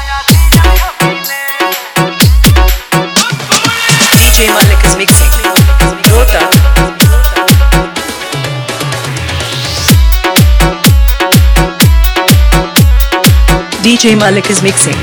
DJ Malik is mixing. Rota. DJ Malik is mixing.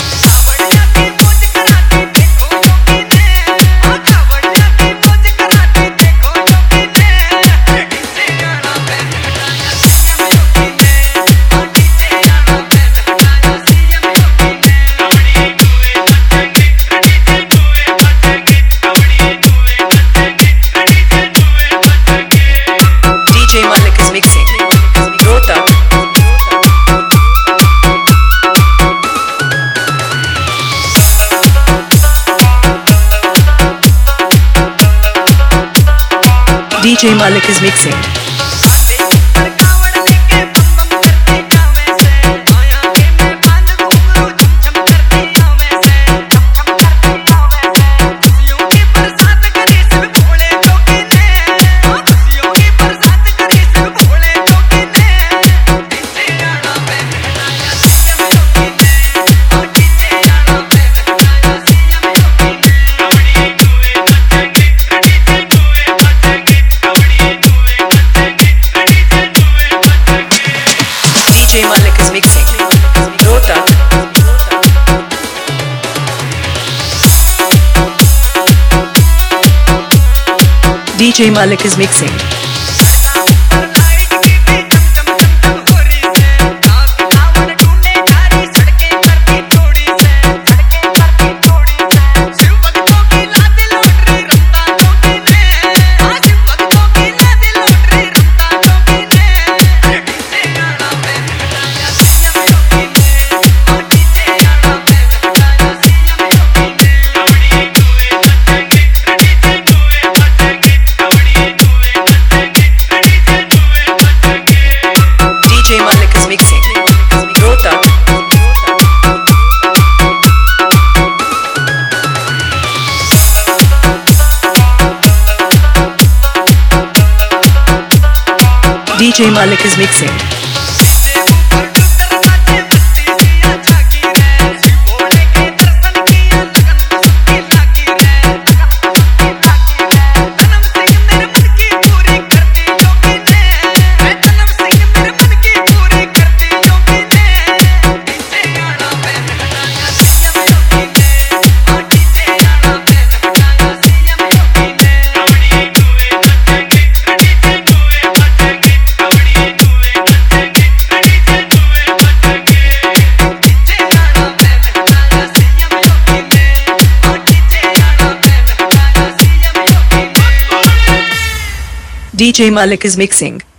DJ Malik is mixing. Rota. DJ Malik is mixing. DJ Malik is mixing. Rota. DJ Malik is mixing. DJ Malik is mixing. Rota. DJ Malik is mixing. DJ Malik is mixing.